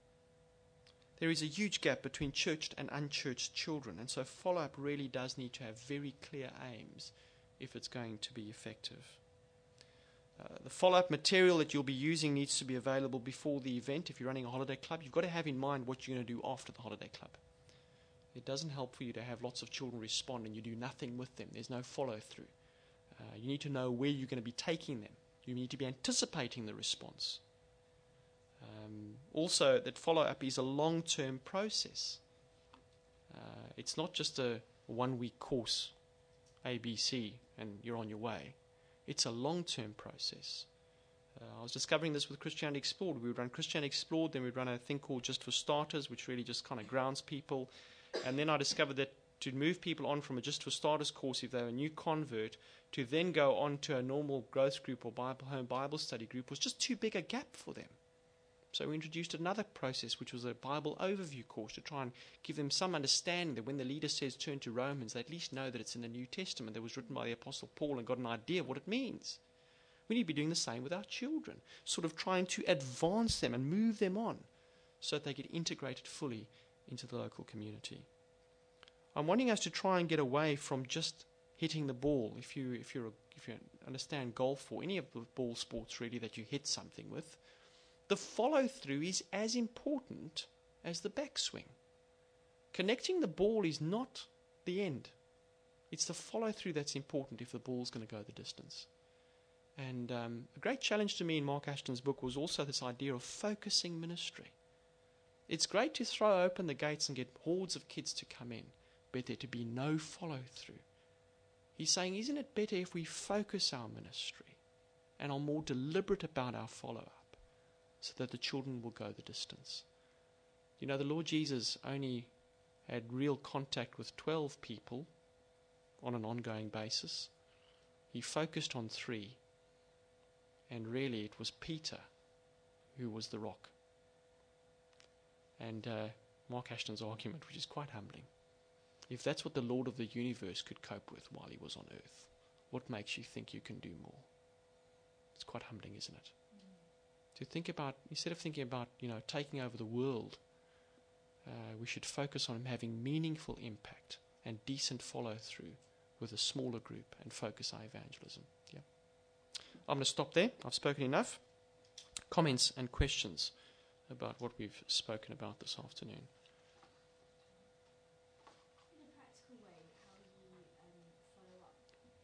There is a huge gap between churched and unchurched children, and so follow-up really does need to have very clear aims if it's going to be effective. The follow-up material that you'll be using needs to be available before the event. If you're running a holiday club, you've got to have in mind what you're going to do after the holiday club. It doesn't help for you to have lots of children respond and you do nothing with them. There's no follow-through. You need to know where you're going to be taking them. You need to be anticipating the response. Also, that follow-up is a long-term process. It's not just a 1-week course, ABC, and you're on your way. It's a long-term process. I was discovering this with Christianity Explored. We would run Christianity Explored, then we'd run a thing called Just for Starters, which really just kind of grounds people. And then I discovered that to move people on from a Just for Starters course, if they're a new convert, to then go on to a normal growth group or home Bible study group was just too big a gap for them. So we introduced another process, which was a Bible overview course, to try and give them some understanding that when the leader says turn to Romans, they at least know that it's in the New Testament that was written by the Apostle Paul and got an idea of what it means. We need to be doing the same with our children, sort of trying to advance them and move them on so that they get integrated fully into the local community. I'm wanting us to try and get away from just hitting the ball. If you understand golf or any of the ball sports really that you hit something with, the follow-through is as important as the backswing. Connecting the ball is not the end. It's the follow-through that's important if the ball's going to go the distance. And a great challenge to me in Mark Ashton's book was also this idea of focusing ministry. It's great to throw open the gates and get hordes of kids to come in, but there to be no follow-through. He's saying, isn't it better if we focus our ministry and are more deliberate about our follow-up so that the children will go the distance? You know, the Lord Jesus only had real contact with 12 people on an ongoing basis. He focused on 3. And really, it was Peter who was the rock. And Mark Ashton's argument, which is quite humbling. If that's what the Lord of the universe could cope with while he was on earth, what makes you think you can do more? It's quite humbling, isn't it? To think about, instead of thinking about, taking over the world, we should focus on having meaningful impact and decent follow-through with a smaller group and focus our evangelism. Yeah. I'm going to stop there. I've spoken enough. Comments and questions about what we've spoken about this afternoon. In a practical way, how you follow up.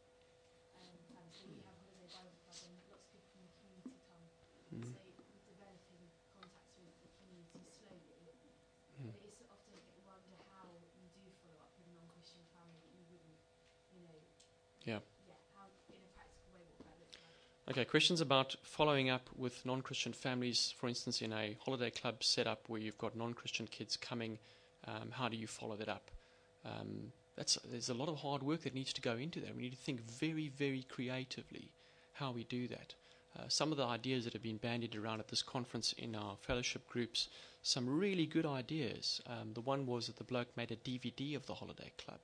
So we have Holiday Bible Club and lots of people from the community come. So we're developing contacts with the community slowly. But it's often you wonder how you do follow up with a non-Christian family that you wouldn't, Yeah. How in a practical way what that looks like. Okay, questions about following up with non-Christian families, for instance, in a holiday club setup where you've got non-Christian kids coming. How do you follow that up? There's a lot of hard work that needs to go into that. We need to think very, very creatively how we do that. Some of the ideas that have been bandied around at this conference in our fellowship groups, some really good ideas. The one was that the bloke made a DVD of the holiday club.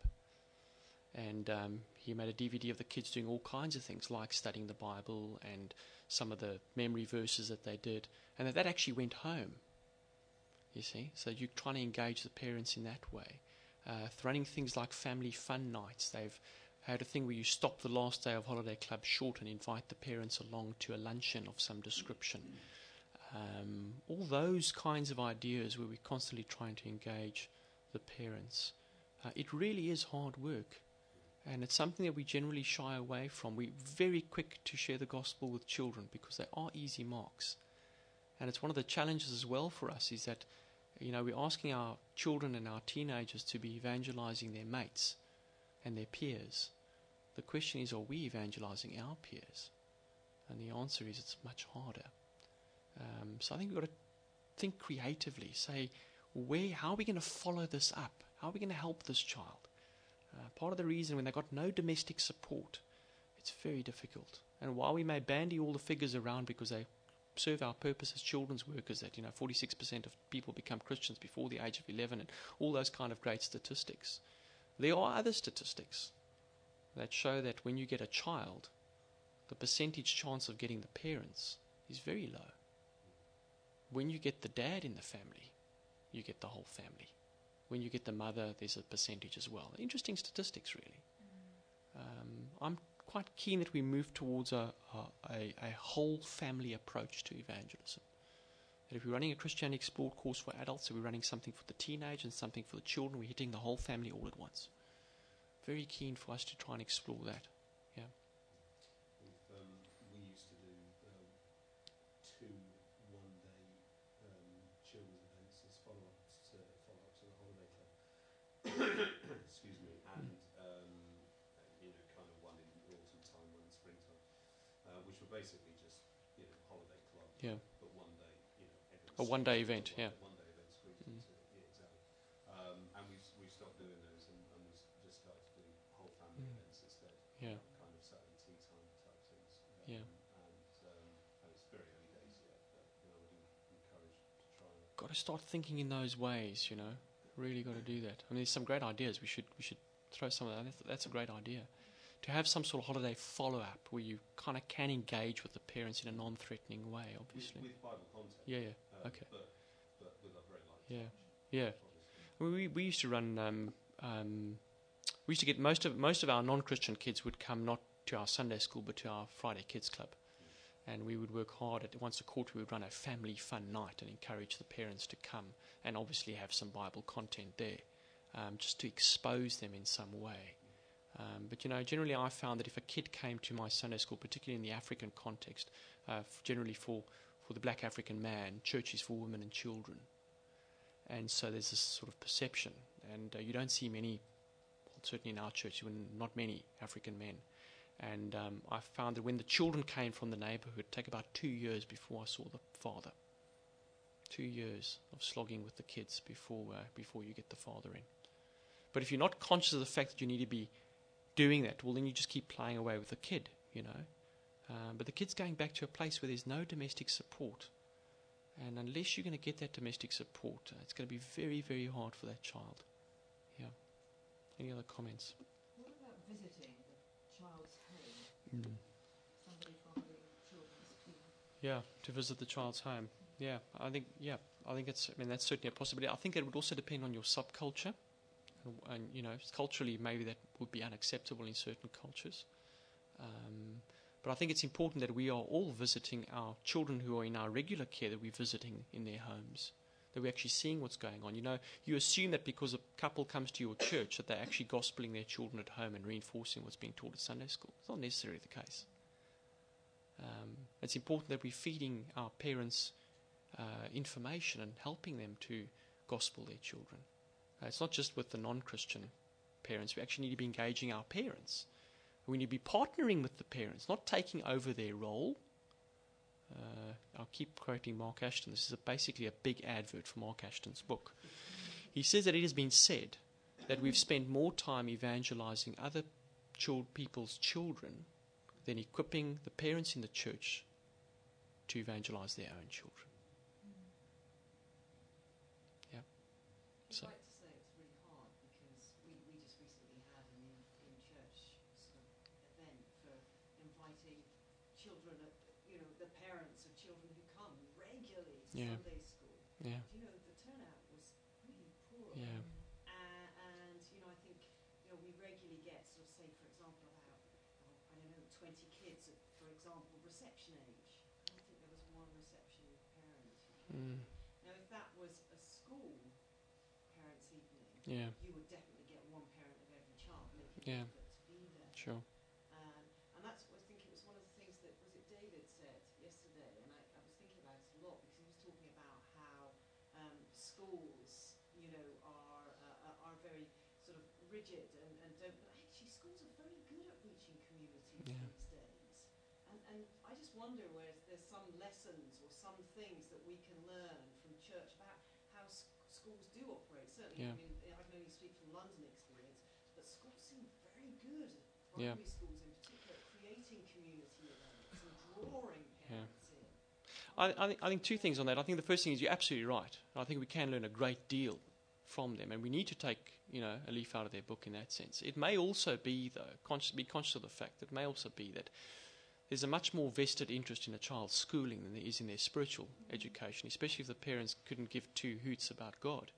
And he made a DVD of the kids doing all kinds of things like studying the Bible and some of the memory verses that they did. And that actually went home, you see. So you're trying to engage the parents in that way. Running things like family fun nights. They've had a thing where you stop the last day of holiday club short and invite the parents along to a luncheon of some description. All those kinds of ideas where we're constantly trying to engage the parents. It really is hard work. And it's something that we generally shy away from. We're very quick to share the gospel with children because they are easy marks. And it's one of the challenges as well for us is that, we're asking our children and our teenagers to be evangelizing their mates and their peers. The question is, are we evangelizing our peers? And the answer is it's much harder. So I think we've got to think creatively, say, how are we going to follow this up? How are we going to help this child? Part of the reason when they've got no domestic support, it's very difficult. And while we may bandy all the figures around because they serve our purpose as children's workers, that 46% of people become Christians before the age of 11 and all those kind of great statistics, there are other statistics that show that when you get a child, the percentage chance of getting the parents is very low. When you get the dad in the family, you get the whole family. When you get the mother, there's a percentage as well. Interesting statistics, really. I'm quite keen that we move towards a whole family approach to evangelism. That if we're running a Christianity Explored course for adults, so we're running something for the teenage and something for the children, we're hitting the whole family all at once. Very keen for us to try and explore that. Yeah. We used to do 2 one-day children's events as follow-ups to the holiday club. Excuse me, and kind of one in autumn time, one in springtime, which were basically just holiday club, Yeah. but one day, A one-day event, yeah. One day event squeezed into it, yeah, exactly. And we stopped doing those and we just started to do whole family events instead. Yeah. Kind of Saturday tea time type things. Yeah. And it's very early days yet, but I would encourage to try it. Got to start thinking in those ways, Really got to do that. I mean, there's some great ideas. We should throw some of that. That's a great idea. To have some sort of holiday follow-up where you kind of can engage with the parents in a non-threatening way, obviously. With Bible content. Yeah. Okay. But with a very light touch. Yeah. I mean, we used to run. We used to get most of our non-Christian kids would come not to our Sunday school but to our Friday Kids Club, and we would work hard at once a quarter. We would run a family fun night and encourage the parents to come and obviously have some Bible content there, just to expose them in some way. But, generally I found that if a kid came to my Sunday school, particularly in the African context, generally for the black African man, church is for women and children. And so there's this sort of perception. And you don't see many, certainly in our church, not many African men. And I found that when the children came from the neighborhood, it took about 2 years before I saw the father. 2 years of slogging with the kids before you get the father in. But if you're not conscious of the fact that you need to be doing that, well, then you just keep playing away with the kid, But the kid's going back to a place where there's no domestic support. And unless you're going to get that domestic support, it's going to be very, very hard for that child. Yeah. Any other comments? What about visiting the child's home? Somebody from the children's team. Yeah, to visit the child's home. I think that's certainly a possibility. I think it would also depend on your subculture. And culturally, maybe that would be unacceptable in certain cultures. But I think it's important that we are all visiting our children who are in our regular care, that we're visiting in their homes, that we're actually seeing what's going on. You assume that because a couple comes to your church that they're actually gospeling their children at home and reinforcing what's being taught at Sunday school. It's not necessarily the case. It's important that we're feeding our parents information and helping them to gospel their children. It's not just with the non-Christian parents. We actually need to be engaging our parents. We need to be partnering with the parents, not taking over their role. I'll keep quoting Mark Ashton. This is basically a big advert for Mark Ashton's book. He says that it has been said that we've spent more time evangelizing other people's children than equipping the parents in the church to evangelize their own children. Yeah. I'd like to say it's really hard because we just recently had an in-church sort of event for inviting children, the parents of children who come regularly to Sunday school. Yeah. The turnout was really poor. Yeah. And I think, we regularly get sort of, say, for example, about, 20 kids at, for example, reception age. I don't think there was one reception parent who came. Now, if that was a school parents' evening, you would definitely get one parent of every child making an effort to be there. Sure. And that's what I think it was one of the things that, was it David said yesterday, and I was thinking about it a lot because he was talking about how schools, are very sort of rigid and don't, but actually schools are very good at reaching community these days. And I just wonder where there's some lessons or some things that we can learn from church about how schools do operate. Certainly, I can only speak from London experience, but schools seem very good, primary schools in particular, at creating community events and drawing parents in. I think two things on that. I think the first thing is you're absolutely right. I think we can learn a great deal from them, and we need to take a leaf out of their book in that sense. It may also be, though, be conscious of the fact that it may also be that there's a much more vested interest in a child's schooling than there is in their spiritual education, especially if the parents couldn't give two hoots about God.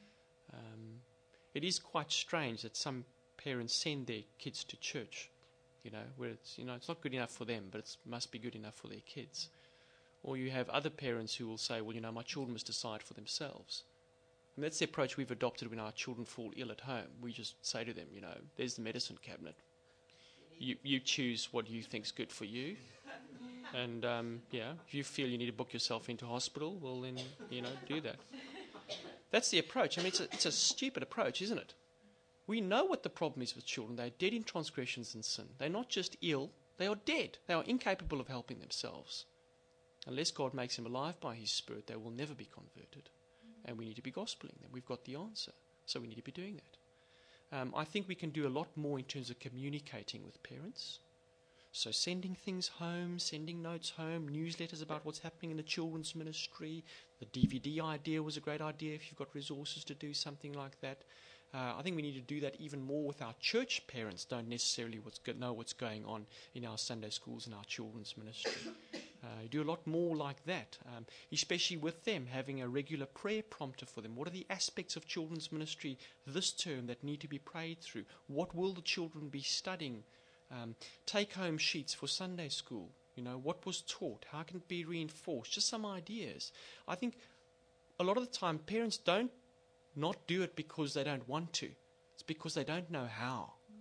It is quite strange that some parents send their kids to church, where it's not good enough for them, but it must be good enough for their kids. Or you have other parents who will say, well, my children must decide for themselves. And that's the approach we've adopted when our children fall ill at home. We just say to them, there's the medicine cabinet. You choose what you think's good for you. And, if you feel you need to book yourself into hospital, well, then, do that. That's the approach. It's a stupid approach, isn't it? We know what the problem is with children. They're dead in transgressions and sin. They're not just ill, they are dead. They are incapable of helping themselves. Unless God makes them alive by His Spirit, they will never be converted. And we need to be gospeling them. We've got the answer. So we need to be doing that. I think we can do a lot more in terms of communicating with parents. So sending things home, sending notes home, newsletters about what's happening in the children's ministry. The DVD idea was a great idea if you've got resources to do something like that. I think we need to do that even more with our church parents. Don't necessarily know what's going on in our Sunday schools and our children's ministry. Do a lot more like that, especially with them, having a regular prayer prompter for them. What are the aspects of children's ministry this term that need to be prayed through? What will the children be studying? Take-home sheets for Sunday school. What was taught? How can it be reinforced? Just some ideas. I think a lot of the time parents don't not do it because they don't want to. It's because they don't know how.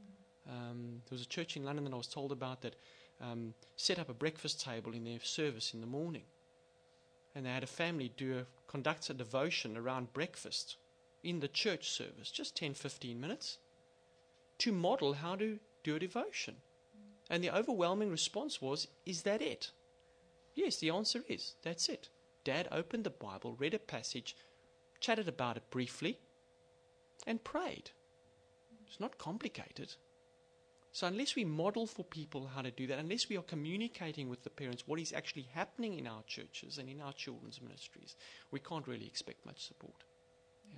There was a church in London that I was told about that set up a breakfast table in their service in the morning. And they had a family conduct a devotion around breakfast in the church service, just 10, 15 minutes, to model how to do a devotion. And the overwhelming response was, is that it? Yes, the answer is, that's it. Dad opened the Bible, read a passage, chatted about it briefly, and prayed. It's not complicated. So unless we model for people how to do that, unless we are communicating with the parents what is actually happening in our churches and in our children's ministries, we can't really expect much support. Yeah.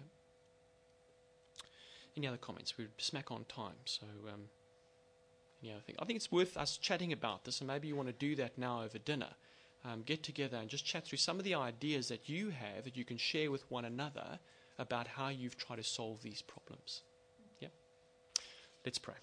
Any other comments? We're smack on time, so any other thing? I think it's worth us chatting about this, and maybe you want to do that now over dinner. Get together and just chat through some of the ideas that you have that you can share with one another about how you've tried to solve these problems. Yeah? Let's pray.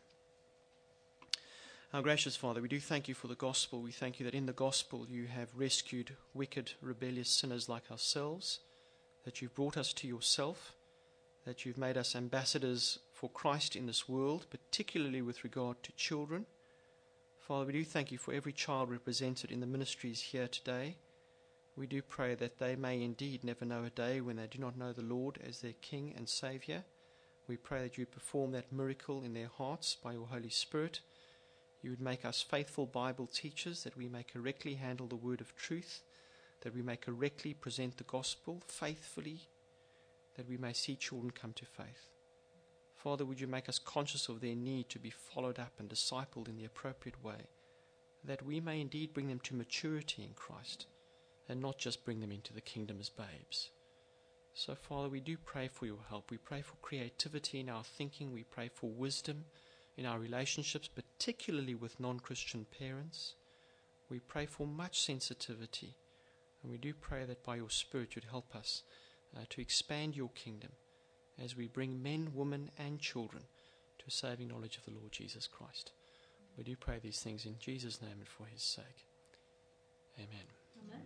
Our gracious Father, we do thank you for the gospel. We thank you that in the gospel you have rescued wicked, rebellious sinners like ourselves, that you've brought us to yourself, that you've made us ambassadors for Christ in this world, particularly with regard to children. Father, we do thank you for every child represented in the ministries here today. We do pray that they may indeed never know a day when they do not know the Lord as their King and Saviour. We pray that you perform that miracle in their hearts by your Holy Spirit. You would make us faithful Bible teachers, that we may correctly handle the word of truth, that we may correctly present the gospel faithfully, that we may see children come to faith. Father, would you make us conscious of their need to be followed up and discipled in the appropriate way, that we may indeed bring them to maturity in Christ and not just bring them into the kingdom as babes. So, Father, we do pray for your help. We pray for creativity in our thinking. We pray for wisdom in our relationships, particularly with non-Christian parents. We pray for much sensitivity, and we do pray that by your Spirit you'd help us to expand your kingdom as we bring men, women and children to a saving knowledge of the Lord Jesus Christ. We do pray these things in Jesus' name and for his sake. Amen. Amen.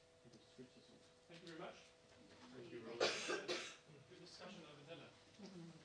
Thank you very much. Thank you, Robert. Good discussion over dinner.